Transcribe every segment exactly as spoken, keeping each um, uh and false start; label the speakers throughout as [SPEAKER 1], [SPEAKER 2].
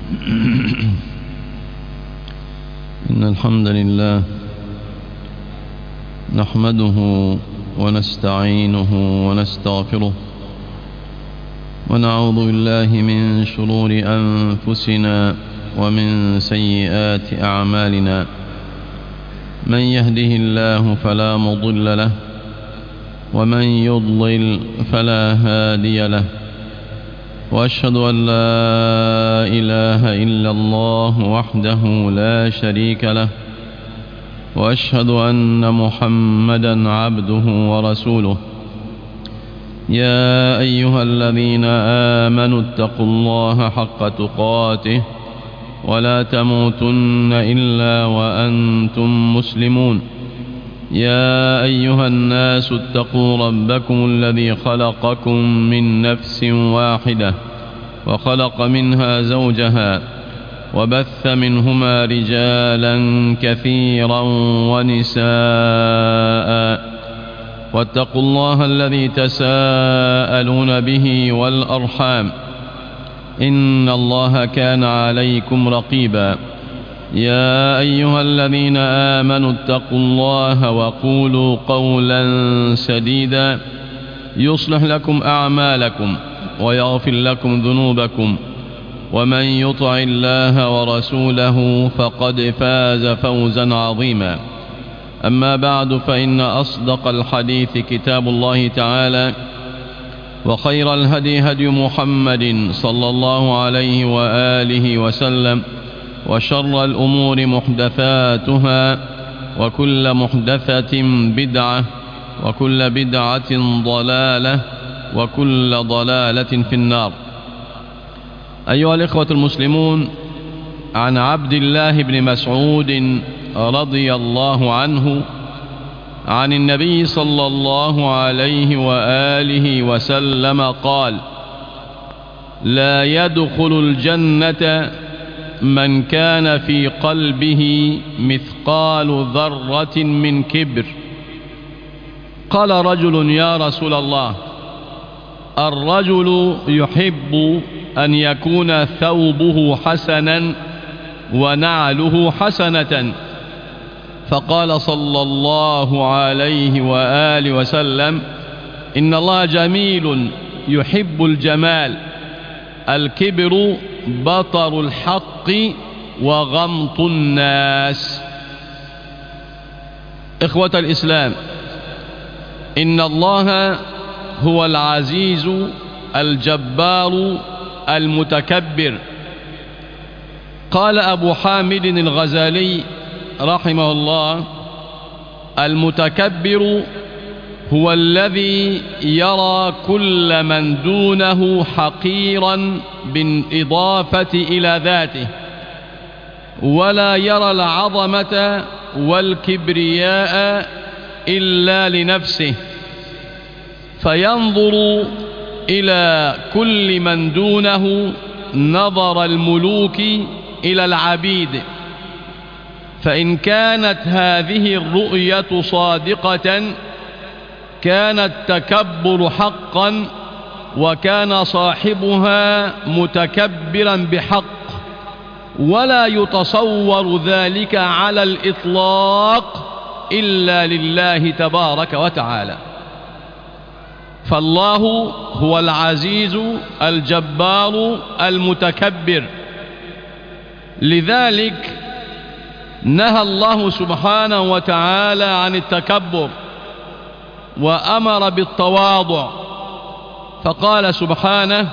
[SPEAKER 1] إن الحمد لله نحمده ونستعينه ونستغفره ونعوذ بالله من شرور أنفسنا ومن سيئات أعمالنا. من يهده الله فلا مضل له ومن يضلل فلا هادي له، وأشهد أن لا إله إلا الله وحده لا شريك له، وأشهد أن محمدا عبده ورسوله. يا أيها الذين آمنوا اتقوا الله حق تقاته ولا تموتن إلا وأنتم مسلمون. يا أيها الناس اتقوا ربكم الذي خلقكم من نفس واحدة وخلق منها زوجها وبث منهما رجالا كثيرا ونساء، واتقوا الله الذي تساءلون به والأرحام إن الله كان عليكم رقيبا. يا أيها الذين آمنوا اتقوا الله وقولوا قولا سديدا يصلح لكم أعمالكم ويغفر لكم ذنوبكم، ومن يطع الله ورسوله فقد فاز فوزا عظيما. أما بعد، فإن أصدق الحديث كتاب الله تعالى، وخير الهدي هدي محمد صلى الله عليه وآله وسلم، وشر الأمور محدثاتها، وكل محدثة بدعة، وكل بدعة ضلالة، وكل ضلالة في النار. أيها الإخوة المسلمون، عن عبد الله بن مسعود رضي الله عنه عن النبي صلى الله عليه وآله وسلم قال: لا يدخل الجنة من كان في قلبه مثقال ذرة من كبر. قال رجل: يا رسول الله، الرجل يحب أن يكون ثوبه حسنا ونعله حسنة. فقال صلى الله عليه وآله وسلم: إن الله جميل يحب الجمال. الكبر بطر الحق وغمط الناس. إخوة الإسلام، إن الله هو العزيز الجبار المتكبر. قال أبو حامد الغزالي رحمه الله: المتكبر هو الذي يرى كل من دونه حقيرا بالإضافة إلى ذاته، ولا يرى العظمة والكبرياء إلا لنفسه، فينظر إلى كل من دونه نظر الملوك إلى العبيد. فإن كانت هذه الرؤية صادقة كان التكبر حقا، وكان صاحبها متكبرا بحق، ولا يتصور ذلك على الإطلاق إلا لله تبارك وتعالى. فالله هو العزيز الجبار المتكبر. لذلك نهى الله سبحانه وتعالى عن التكبر وأمر بالتواضع، فقال سبحانه: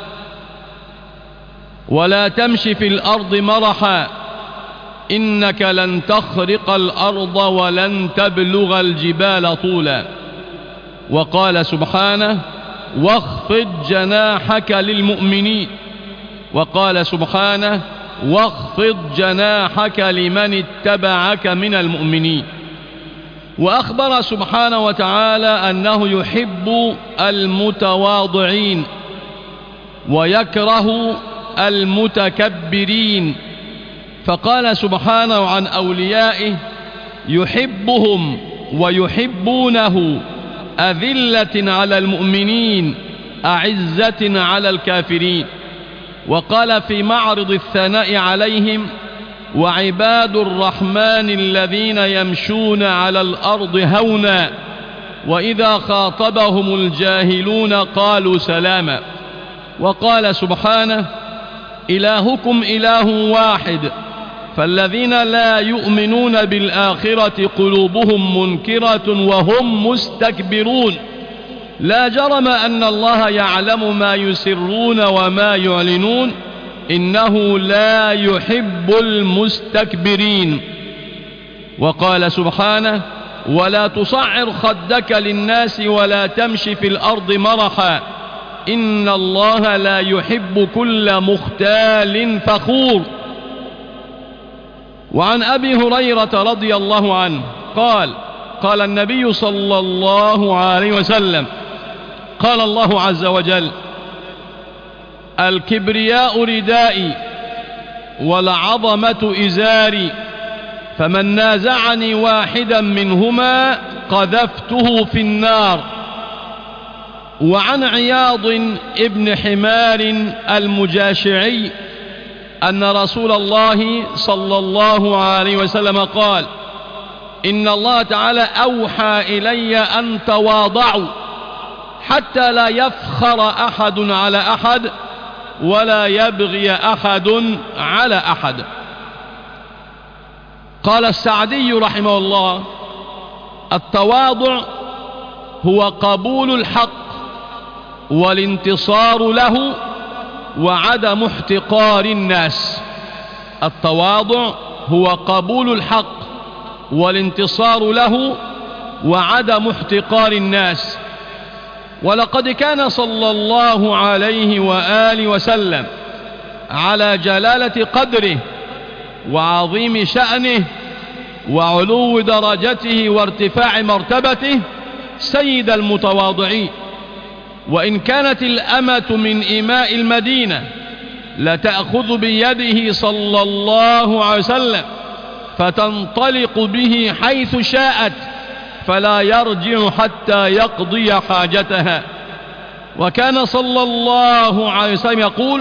[SPEAKER 1] ولا تمش في الأرض مرحا إنك لن تخرق الأرض ولن تبلغ الجبال طولا. وقال سبحانه: واخفض جناحك للمؤمنين. وقال سبحانه: واخفض جناحك لمن اتبعك من المؤمنين. وأخبر سبحانه وتعالى أنه يحب المتواضعين ويكره المتكبرين. فقال سبحانه عن أوليائه: يحبهم ويحبونه أذلة على المؤمنين أعزة على الكافرين. وقال في معرض الثناء عليهم: وعباد الرحمن الذين يمشون على الأرض هونا وإذا خاطبهم الجاهلون قالوا سلاما. وقال سبحانه: إلهكم إله واحد فالذين لا يؤمنون بالآخرة قلوبهم منكرة وهم مستكبرون. لا جرم أن الله يعلم ما يسرون وما يعلنون إنه لا يحب المستكبرين. وقال سبحانه: ولا تصعر خدك للناس ولا تمشي في الأرض مرحا إن الله لا يحب كل مختال فخور. وعن أبي هريرة رضي الله عنه قال: قال النبي صلى الله عليه وسلم: قال الله عز وجل: الكبرياء ردائي والعظمة إزاري فمن نازعني واحدا منهما قذفته في النار. وعن عياض ابن حمار المجاشعي أن رسول الله صلى الله عليه وسلم قال: إن الله تعالى أوحى إلي أن تواضعوا حتى لا يفخر أحد على أحد ولا يبغي أحد على أحد. قال السعدي رحمه الله: التواضع هو قبول الحق والانتصار له وعدم احتقار الناس. التواضع هو قبول الحق والانتصار له وعدم احتقار الناس. ولقد كان صلى الله عليه وآله وسلم على جلالة قدره وعظيم شأنه وعلو درجته وارتفاع مرتبته سيد المتواضعين. وإن كانت الأمة من إماء المدينة لتأخذ بيده صلى الله عليه وسلم فتنطلق به حيث شاءت فلا يرجع حتى يقضي حاجتها. وكان صلى الله عليه وسلم يقول: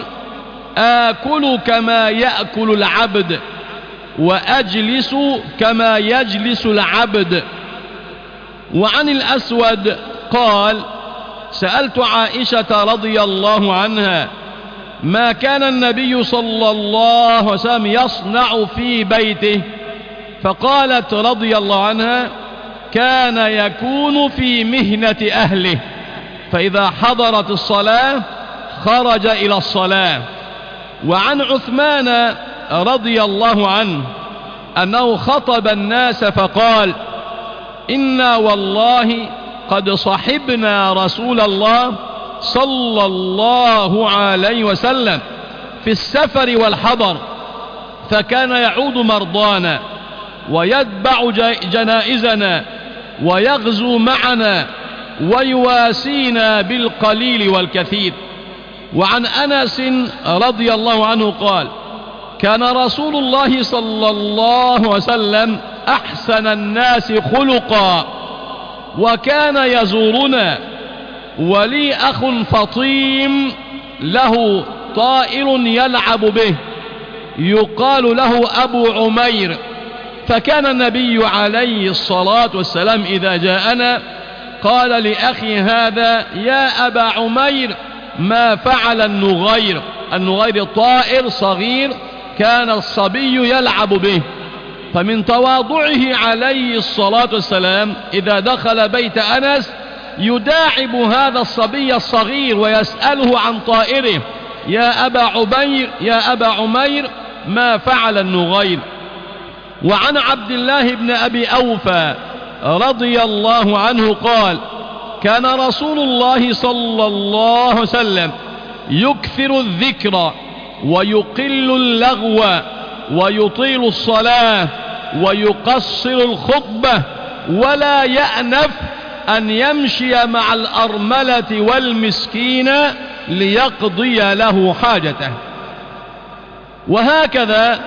[SPEAKER 1] آكل كما يأكل العبد وأجلس كما يجلس العبد. وعن الأسود قال: سألت عائشة رضي الله عنها ما كان النبي صلى الله عليه وسلم يصنع في بيته، فقالت رضي الله عنها: كان يكون في مهنة أهله، فإذا حضرت الصلاة خرج إلى الصلاة. وعن عثمان رضي الله عنه أنه خطب الناس فقال: إنا والله قد صحبنا رسول الله صلى الله عليه وسلم في السفر والحضر، فكان يعود مرضانا ويتبع جنائزنا ويغزو معنا ويواسينا بالقليل والكثير. وعن أنس رضي الله عنه قال: كان رسول الله صلى الله عليه وسلم أحسن الناس خلقا وكان يزورنا، ولي أخ فطيم له طائر يلعب به يقال له أبو عمير، فكان النبي عليه الصلاة والسلام إذا جاءنا قال لأخي هذا: يا أبا عمير ما فعل النغير. النغير طائر صغير كان الصبي يلعب به. فمن تواضعه عليه الصلاة والسلام إذا دخل بيت أنس يداعب هذا الصبي الصغير ويسأله عن طائره: يا أبا عمير يا أبا عمير ما فعل النغير. وعن عبد الله بن أبي أوفى رضي الله عنه قال: كان رسول الله صلى الله عليه وسلم يكثر الذكر ويقل اللغو ويطيل الصلاة ويقصر الخطبة ولا يأنف أن يمشي مع الأرملة والمسكين ليقضي له حاجته. وهكذا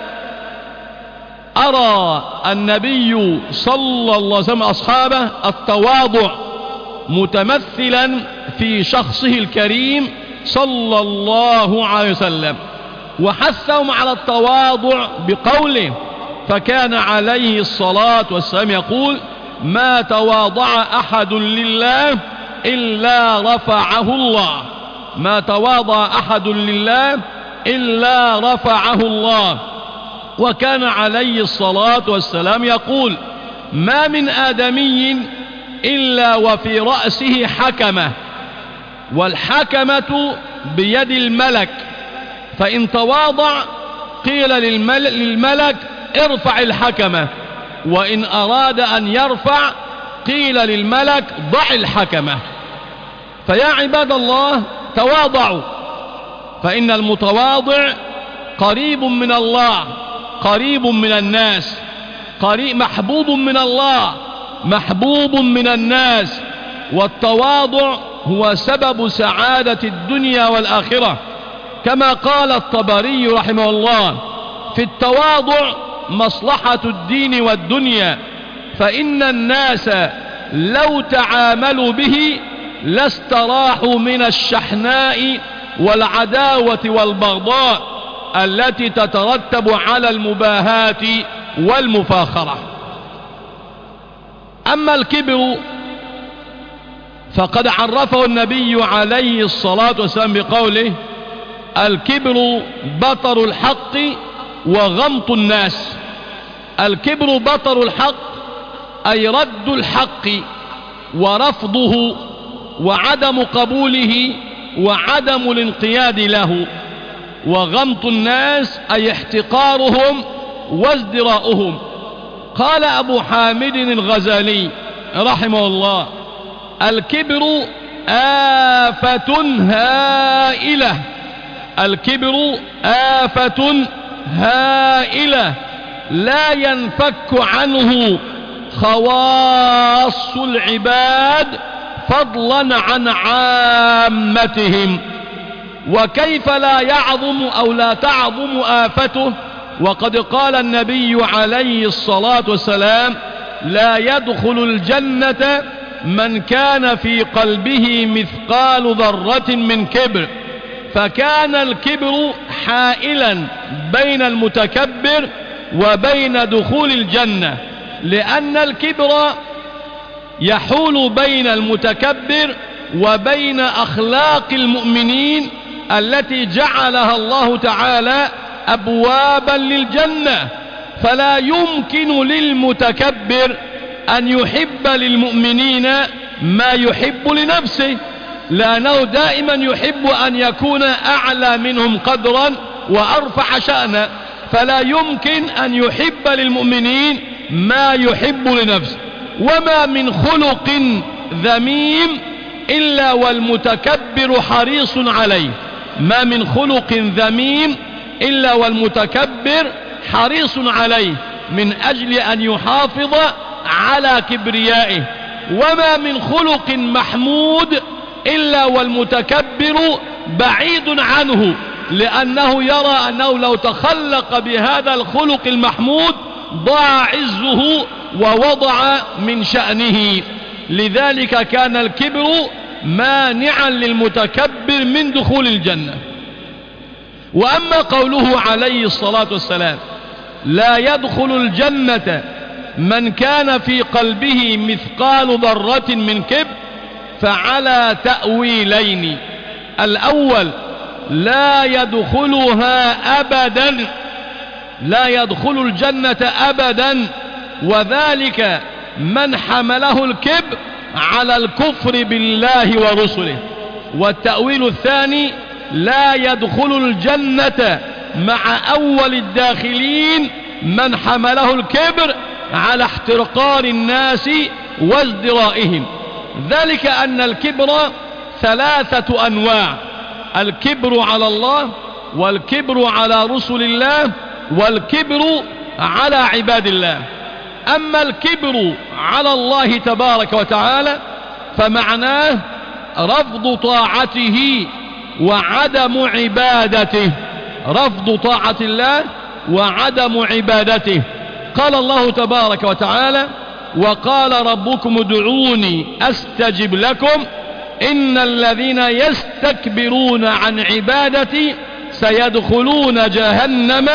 [SPEAKER 1] أرى النبي صلى الله عليه وسلم أصحابه التواضع متمثلا في شخصه الكريم صلى الله عليه وسلم. وحثهم على التواضع بقوله: فكان عليه الصلاة والسلام يقول: ما تواضع أحد لله إلا رفعه الله، ما تواضع أحد لله إلا رفعه الله. وكان عليه الصلاة والسلام يقول: ما من آدمي إلا وفي رأسه حكمة، والحكمة بيد الملك، فإن تواضع قيل للملك: ارفع الحكمة، وإن أراد أن يرفع قيل للملك: ضع الحكمة. فيا عباد الله تواضعوا، فإن المتواضع قريب من الله، قريب من الناس، قريب محبوب من الله، محبوب من الناس. والتواضع هو سبب سعادة الدنيا والآخرة، كما قال الطبري رحمه الله: في التواضع مصلحة الدين والدنيا، فإن الناس لو تعاملوا به لاستراحوا من الشحناء والعداوة والبغضاء التي تترتب على المباهاة والمفاخرة. أما الكبر فقد عرفه النبي عليه الصلاة والسلام بقوله: الكبر بطر الحق وغمط الناس. الكبر بطر الحق أي رد الحق ورفضه وعدم قبوله وعدم الانقياد له، وغمط الناس أي احتقارهم وازدراؤهم. قال أبو حامد الغزالي رحمه الله: الكبر آفة هائلة، الكبر آفة هائلة لا ينفك عنه خواص العباد فضلا عن عامتهم. وكيف لا يعظم أو لا تعظم آفته، وقد قال النبي عليه الصلاة والسلام: لا يدخل الجنة من كان في قلبه مثقال ذرة من كبر. فكان الكبر حائلا بين المتكبر وبين دخول الجنة، لأن الكبر يحول بين المتكبر وبين أخلاق المؤمنين التي جعلها الله تعالى أبوابا للجنة. فلا يمكن للمتكبر أن يحب للمؤمنين ما يحب لنفسه، لأنه دائما يحب أن يكون أعلى منهم قدرا وأرفع شأنا، فلا يمكن أن يحب للمؤمنين ما يحب لنفسه. وما من خلق ذميم إلا والمتكبر حريص عليه، ما من خلق ذميم إلا والمتكبر حريص عليه من أجل أن يحافظ على كبريائه. وما من خلق محمود إلا والمتكبر بعيد عنه، لأنه يرى أنه لو تخلق بهذا الخلق المحمود ضاع عزه ووضع من شأنه. لذلك كان الكبر مانعا للمتكبر من دخول الجنة. وأما قوله عليه الصلاة والسلام: لا يدخل الجنة من كان في قلبه مثقال ذرة من كبر، فعلى تأويلين: الأول لا يدخلها أبدا، لا يدخل الجنة أبدا، وذلك من حمله الكبر على الكفر بالله ورسله. والتأويل الثاني: لا يدخل الجنة مع أول الداخلين من حمله الكبر على احتقار الناس وازدرائهم. ذلك أن الكبر ثلاثة أنواع: الكبر على الله، والكبر على رسل الله، والكبر على عباد الله. أما الكبر على الله تبارك وتعالى فمعناه رفض طاعته وعدم عبادته، رفض طاعة الله وعدم عبادته. قال الله تبارك وتعالى: وقال ربكم ادعوني أستجب لكم إن الذين يستكبرون عن عبادتي سيدخلون جهنم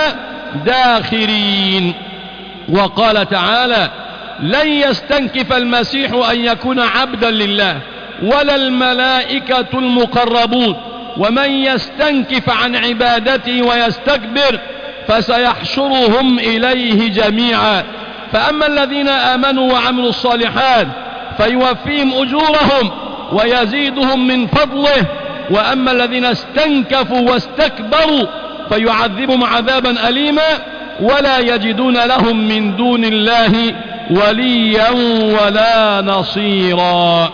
[SPEAKER 1] داخرين. وقال تعالى: لن يستنكف المسيح أن يكون عبدا لله ولا الملائكة المقربون ومن يستنكف عن عبادته ويستكبر فسيحشرهم إليه جميعا. فأما الذين آمنوا وعملوا الصالحات فيوفيهم أجورهم ويزيدهم من فضله، وأما الذين استنكفوا واستكبروا فيعذبهم عذابا أليما ولا يجدون لهم من دون الله وليا ولا نصيرا.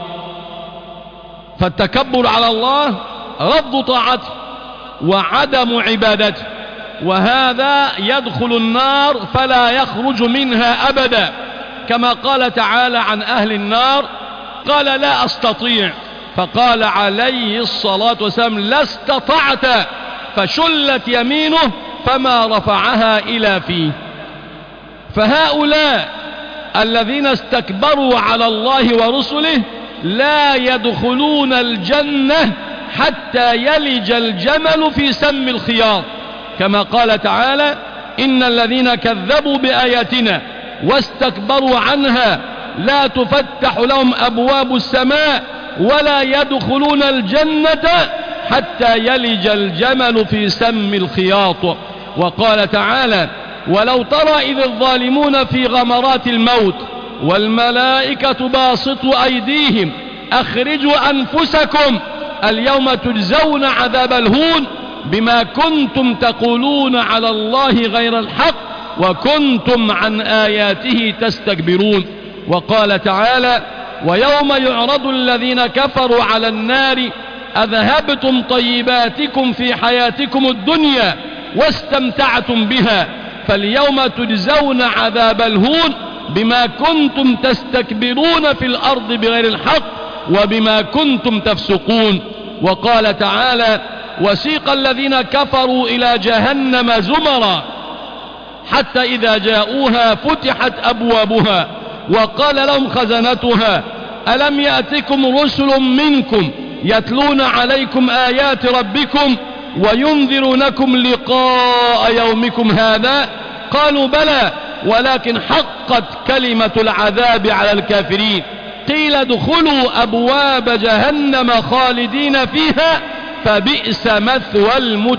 [SPEAKER 1] فالتكبر على الله رفض طاعته وعدم عبادته، وهذا يدخل النار فلا يخرج منها أبدا، كما قال تعالى عن أهل النار: قال لا أستطيع، فقال عليه الصلاة والسلام: لا استطعت، فشلت يمينه فما رفعها إلى فيه. فهؤلاء الذين استكبروا على الله ورسله لا يدخلون الجنة حتى يلج الجمل في سم الخياط، كما قال تعالى: إن الذين كذبوا بآياتنا واستكبروا عنها لا تفتح لهم أبواب السماء ولا يدخلون الجنة حتى يلج الجمل في سم الخياط. وقال تعالى: ولو ترى إذ الظالمون في غمرات الموت والملائكة باسطوا أيديهم أخرجوا أنفسكم اليوم تجزون عذاب الهون بما كنتم تقولون على الله غير الحق وكنتم عن آياته تستكبرون. وقال تعالى: ويوم يعرض الذين كفروا على النار أذهبتم طيباتكم في حياتكم الدنيا واستمتعتم بها فاليوم تجزون عذاب الهون بما كنتم تستكبرون في الأرض بغير الحق وبما كنتم تفسقون. وقال تعالى: وسيق الذين كفروا إلى جهنم زمرا حتى إذا جاءوها فتحت أبوابها وقال لهم خزنتها ألم يأتكم رسل منكم يتلون عليكم آيات ربكم وينذرونكم لقاء يومكم هذا؟ قالوا بلى ولكن حقت كلمة العذاب على الكافرين. قيل ادخلوا أبواب جهنم خالدين فيها فبئس مثوى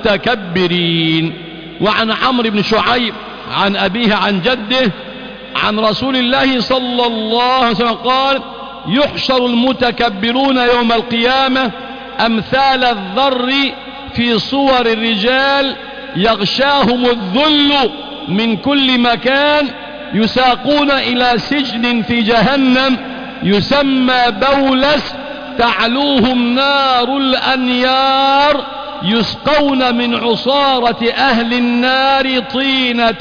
[SPEAKER 1] المتكبرين. وعن عمرو بن شعيب عن أبيه عن جده عن رسول الله صلى الله عليه وسلم قال: يحشر المتكبرون يوم القيامة أمثال الذر في صور الرجال يغشاهم الذل من كل مكان يساقون إلى سجن في جهنم يسمى بولس تعلوهم نار الأنيار يسقون من عصارة أهل النار طينة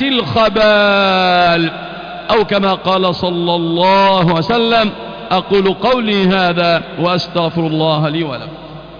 [SPEAKER 1] الخبال، أو كما قال صلى الله عليه وسلم. أقول قولي هذا وأستغفر الله لي ولكم.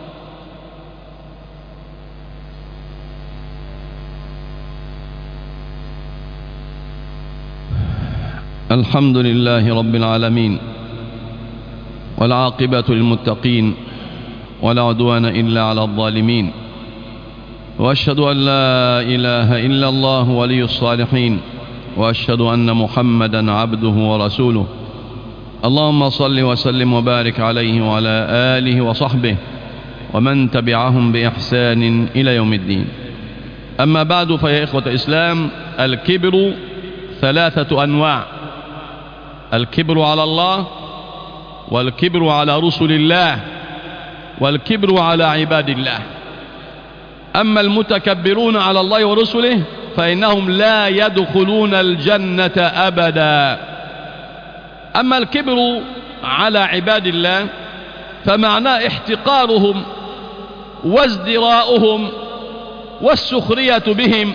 [SPEAKER 1] الحمد لله رب العالمين والعاقبة للمتقين ولا عدوان إلا على الظالمين، وأشهد أن لا إله إلا الله ولي الصالحين، وأشهد أن محمدا عبده ورسوله. اللهم صل وسلم وبارك عليه وعلى آله وصحبه ومن تبعهم بإحسان إلى يوم الدين. أما بعد، فيا إخوة الإسلام، الكبر ثلاثة أنواع: الكبر على الله، والكبر على رسل الله، والكبر على عباد الله. أما المتكبرون على الله ورسله فإنهم لا يدخلون الجنة أبدا. أما الكبر على عباد الله فمعناه احتقارهم وازدراؤهم والسخرية بهم،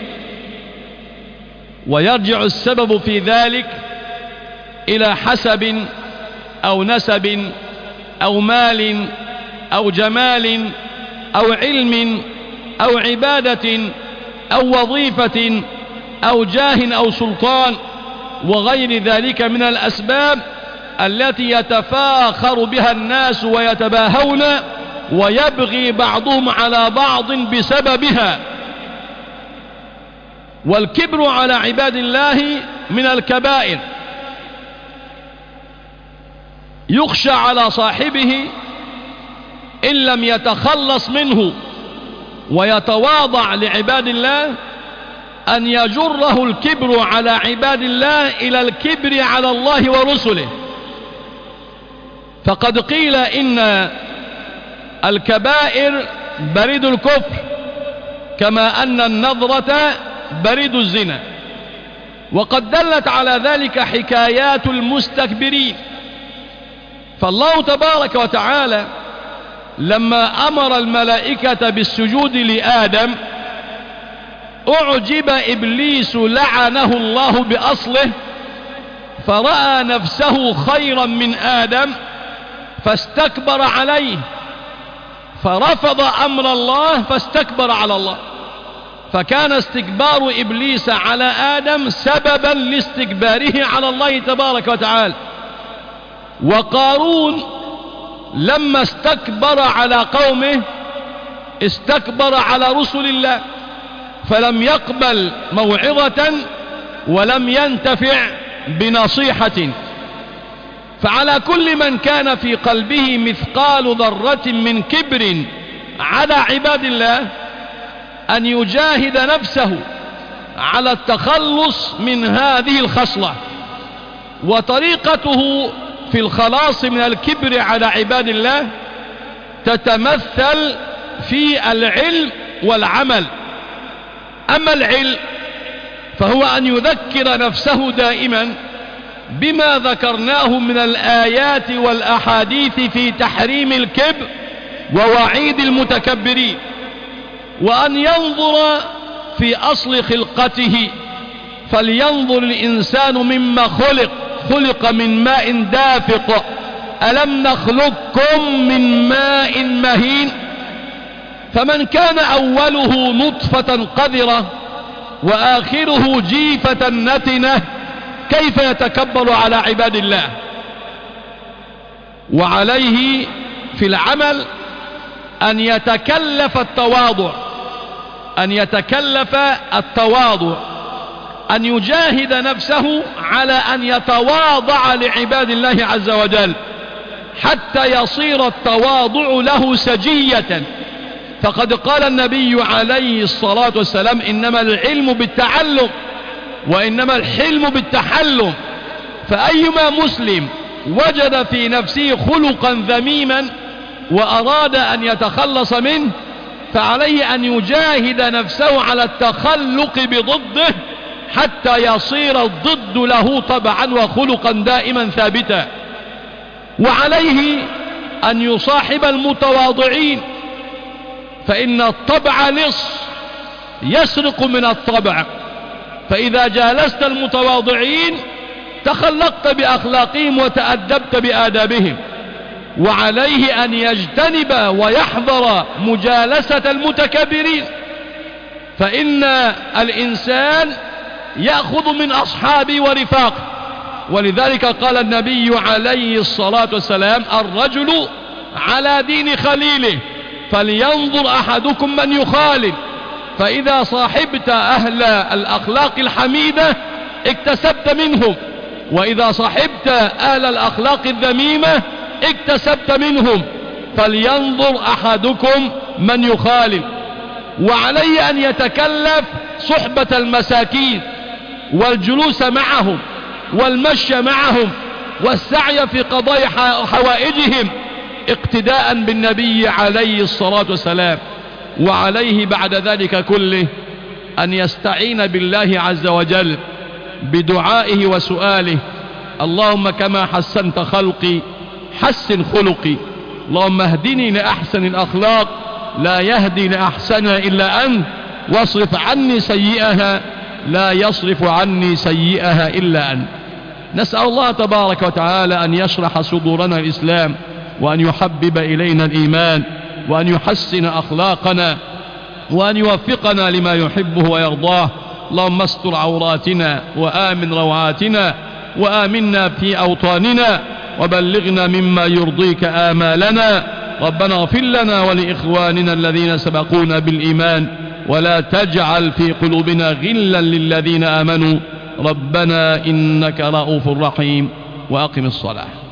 [SPEAKER 1] ويرجع السبب في ذلك إلى حسب أو نسب أو مال أو جمال أو علم أو عبادة أو وظيفة أو جاه أو سلطان وغير ذلك من الأسباب التي يتفاخر بها الناس ويتباهون ويبغي بعضهم على بعض بسببها. والكبر على عباد الله من الكبائر، يخشى على صاحبه إن لم يتخلص منه ويتواضع لعباد الله أن يجره الكبر على عباد الله إلى الكبر على الله ورسله. فقد قيل إن الكبائر بريد الكفر، كما أن النظرة بريد الزنا. وقد دلت على ذلك حكايات المستكبرين. فالله تبارك وتعالى لما أمر الملائكة بالسجود لآدم أعجب إبليس لعنه الله بأصله، فرأى نفسه خيرا من آدم فاستكبر عليه، فرفض أمر الله فاستكبر على الله، فكان استكبار إبليس على آدم سببا لاستكباره على الله تبارك وتعالى. وقارون لما استكبر على قومه استكبر على رسل الله، فلم يقبل موعظة ولم ينتفع بنصيحة. فعلى كل من كان في قلبه مثقال ذرة من كبر على عباد الله أن يجاهد نفسه على التخلص من هذه الخصلة. وطريقته في الخلاص من الكبر على عباد الله تتمثل في العلم والعمل. أما العلم فهو أن يذكر نفسه دائما بما ذكرناه من الآيات والأحاديث في تحريم الكبر ووعيد المتكبرين، وأن ينظر في أصل خلقته، فلينظر الإنسان مما خلق، خلق من ماء دافق، ألم نخلقكم من ماء مهين. فمن كان أوله نطفة قذرة وآخره جيفة نتنة كيف يتكبر على عباد الله؟ وعليه في العمل أن يتكلف التواضع، أن يتكلف التواضع، أن يجاهد نفسه على أن يتواضع لعباد الله عز وجل حتى يصير التواضع له سجية. فقد قال النبي عليه الصلاة والسلام: إنما العلم بالتعلم وإنما الحلم بالتحلم. فأيما مسلم وجد في نفسه خلقا ذميما وأراد أن يتخلص منه فعليه أن يجاهد نفسه على التخلق بضده حتى يصير الضد له طبعا وخلقا دائما ثابتا. وعليه أن يصاحب المتواضعين، فإن الطبع لص يسرق من الطبع، فإذا جالست المتواضعين تخلقت بأخلاقهم وتأدبت بآدابهم. وعليه أن يجتنب ويحذر مجالسة المتكبرين، فإن الإنسان يأخذ من أصحابه ورفاقه. ولذلك قال النبي عليه الصلاة والسلام: الرجل على دين خليله فلينظر أحدكم من يخالل. فإذا صاحبت أهل الأخلاق الحميدة اكتسبت منهم، وإذا صاحبت أهل الأخلاق الذميمة اكتسبت منهم. فلينظر أحدكم من يخالل. وعليه أن يتكلف صحبة المساكين والجلوس معهم والمشي معهم والسعي في قضاء حوائجهم اقتداء بالنبي عليه الصلاة والسلام. وعليه بعد ذلك كله أن يستعين بالله عز وجل بدعائه وسؤاله: اللهم كما حسنت خلقي حسن خلقي، اللهم اهدني لأحسن الأخلاق لا يهدي لأحسنها إلا أنت، واصرف عني سيئها لا يصرف عني سيئها إلا أنت. نسأل الله تبارك وتعالى أن يشرح صدورنا الإسلام، وأن يحبب إلينا الإيمان، وأن يحسن أخلاقنا، وأن يوفقنا لما يحبه ويرضاه. اللهم استر عوراتنا وآمن روعاتنا وآمنا في أوطاننا وبلغنا مما يرضيك آمالنا. ربنا اغفر لنا ولإخواننا الذين سبقونا بالإيمان ولا تجعل في قلوبنا غلا للذين آمنوا ربنا إنك رؤوف رحيم. وأقم الصلاة.